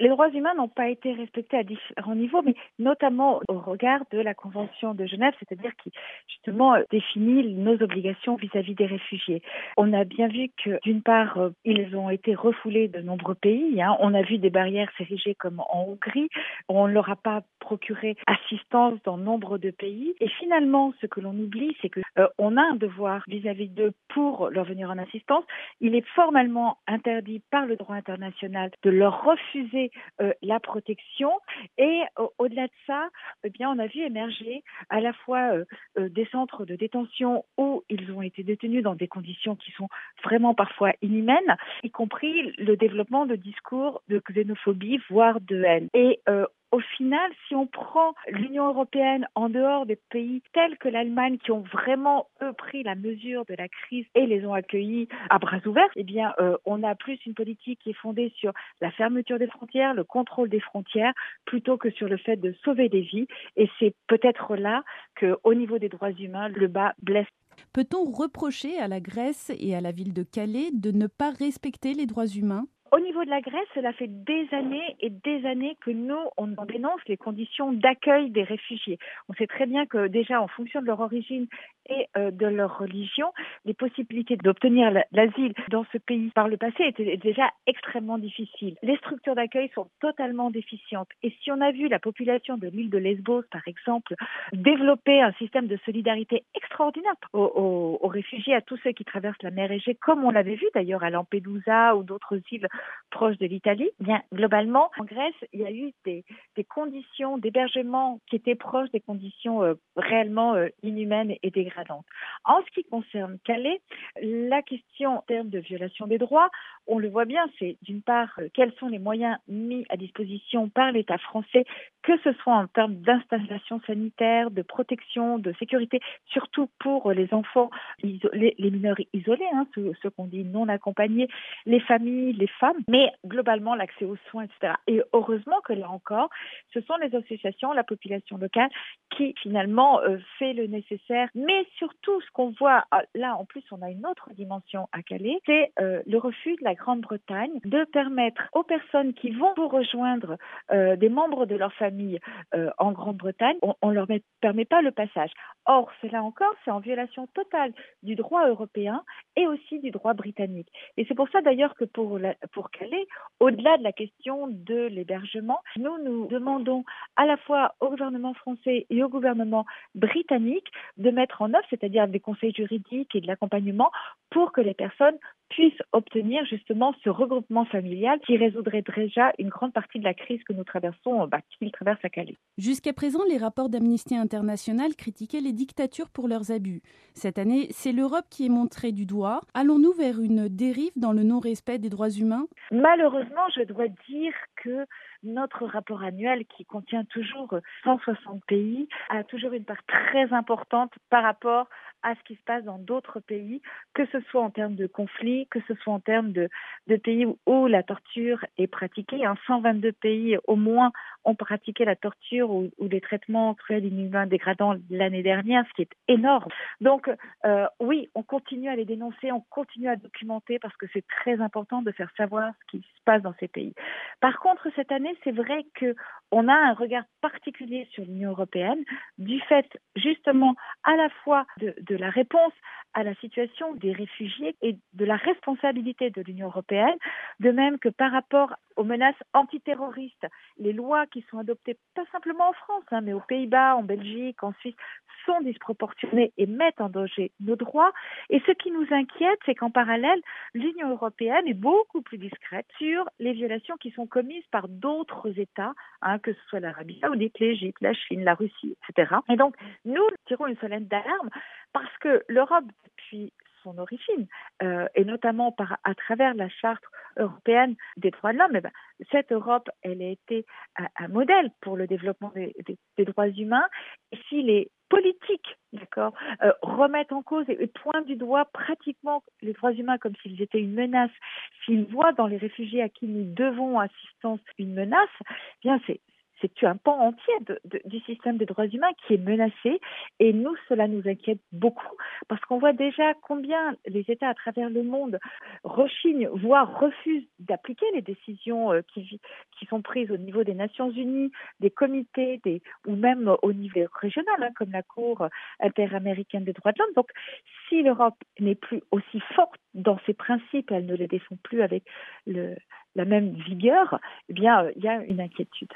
Les droits humains n'ont pas été respectés à différents niveaux, mais notamment au regard de la Convention de Genève, c'est-à-dire qui justement définit nos obligations vis-à-vis des réfugiés. On a bien vu que d'une part, ils ont été refoulés de nombreux pays. On a vu des barrières s'ériger comme en Hongrie. On ne leur a pas procuré assistance dans nombre de pays. Et finalement, ce que l'on oublie, c'est que on a un devoir vis-à-vis d'eux pour leur venir en assistance. Il est formellement interdit par le droit international de leur refuser la protection et au-delà de ça, eh bien, on a vu émerger à la fois des centres de détention où ils ont été détenus dans des conditions qui sont vraiment parfois inhumaines, y compris le développement de discours de xénophobie, voire de haine. Et au final, si on prend l'Union européenne en dehors des pays tels que l'Allemagne qui ont vraiment, eux, pris la mesure de la crise et les ont accueillis à bras ouverts, eh bien, on a plus une politique qui est fondée sur la fermeture des frontières, le contrôle des frontières, plutôt que sur le fait de sauver des vies. Et c'est peut-être là qu'au niveau des droits humains, le bas blesse. Peut-on reprocher à la Grèce et à la ville de Calais de ne pas respecter les droits humains ? Au niveau de la Grèce, cela fait des années et des années que nous, on dénonce les conditions d'accueil des réfugiés. On sait très bien que déjà, en fonction de leur origine et de leur religion, les possibilités d'obtenir l'asile dans ce pays par le passé étaient déjà extrêmement difficiles. Les structures d'accueil sont totalement déficientes. Et si on a vu la population de l'île de Lesbos, par exemple, développer un système de solidarité extraordinaire aux réfugiés, à tous ceux qui traversent la mer Égée, comme on l'avait vu d'ailleurs à Lampedusa ou d'autres îles proche de l'Italie, bien globalement, en Grèce, il y a eu des conditions d'hébergement qui étaient proches des conditions réellement inhumaines et dégradantes. En ce qui concerne Calais, la question en termes de violation des droits, on le voit bien, c'est d'une part quels sont les moyens mis à disposition par l'État français, que ce soit en termes d'installation sanitaire, de protection, de sécurité, surtout pour les enfants, les mineurs isolés, ceux qu'on dit non accompagnés, les familles, les femmes, mais globalement l'accès aux soins, etc. Et heureusement que là encore, ce sont les associations, la population locale qui finalement fait le nécessaire. Mais surtout, ce qu'on voit, là en plus on a une autre dimension à Calais, c'est le refus de la Grande-Bretagne de permettre aux personnes qui vont pour rejoindre des membres de leur famille en Grande-Bretagne, on ne leur permet pas le passage. Or, cela encore, c'est en violation totale du droit européen et aussi du droit britannique. Et c'est pour ça d'ailleurs que pour Calais, au-delà de la question de l'hébergement, nous demandons à la fois au gouvernement français et au gouvernement britannique de mettre en œuvre, c'est-à-dire des conseils juridiques et de l'accompagnement pour que les personnes puissent obtenir justement ce regroupement familial qui résoudrait déjà une grande partie de la crise que nous traversons, qu'ils traversent à Calais. Jusqu'à présent, les rapports d'Amnesty International critiquaient les dictatures pour leurs abus. Cette année, c'est l'Europe qui est montrée du doigt. Allons-nous vers une dérive dans le non-respect des droits humains ? Malheureusement, je dois dire que notre rapport annuel, qui contient toujours 160 pays, a toujours une part très importante par rapport à ce qui se passe dans d'autres pays, que ce soit en termes de conflits, que ce soit en termes de pays où la torture est pratiquée. 122 pays au moins ont pratiqué la torture ou des traitements cruels, inhumains, dégradants l'année dernière, ce qui est énorme. Donc oui, on continue à les dénoncer, on continue à documenter parce que c'est très important de faire savoir ce qui se passe dans ces pays. Par contre, cette année, c'est vrai qu'on a un regard particulier sur l'Union européenne du fait justement à la fois de la réponse à la situation des réfugiés et de la responsabilité de l'Union européenne, de même que par rapport aux menaces antiterroristes, les lois qui sont adoptées pas simplement en France, mais aux Pays-Bas, en Belgique, en Suisse, sont disproportionnées et mettent en danger nos droits. Et ce qui nous inquiète, c'est qu'en parallèle, l'Union européenne est beaucoup plus discrète sur les violations qui sont commises par d'autres États, que ce soit l'Arabie saoudite, l'Égypte, la Chine, la Russie, etc. Et donc, nous tirons une sonnette d'alarme parce que l'Europe, depuis son origine, et notamment à travers la Charte européenne des droits de l'homme, cette Europe, elle a été un modèle pour le développement des droits humains. Et si les politiques, remettent en cause et pointent du doigt pratiquement les droits humains comme s'ils étaient une menace, s'ils voient dans les réfugiés à qui nous devons assistance une menace, bien c'est un pan entier du système des droits humains qui est menacé. Et nous, cela nous inquiète beaucoup parce qu'on voit déjà combien les États à travers le monde rechignent, voire refusent d'appliquer les décisions qui sont prises au niveau des Nations Unies, des comités, ou même au niveau régional, comme la Cour interaméricaine des droits de l'homme. Donc, si l'Europe n'est plus aussi forte dans ses principes, elle ne les défend plus avec la même vigueur, eh bien, il y a une inquiétude.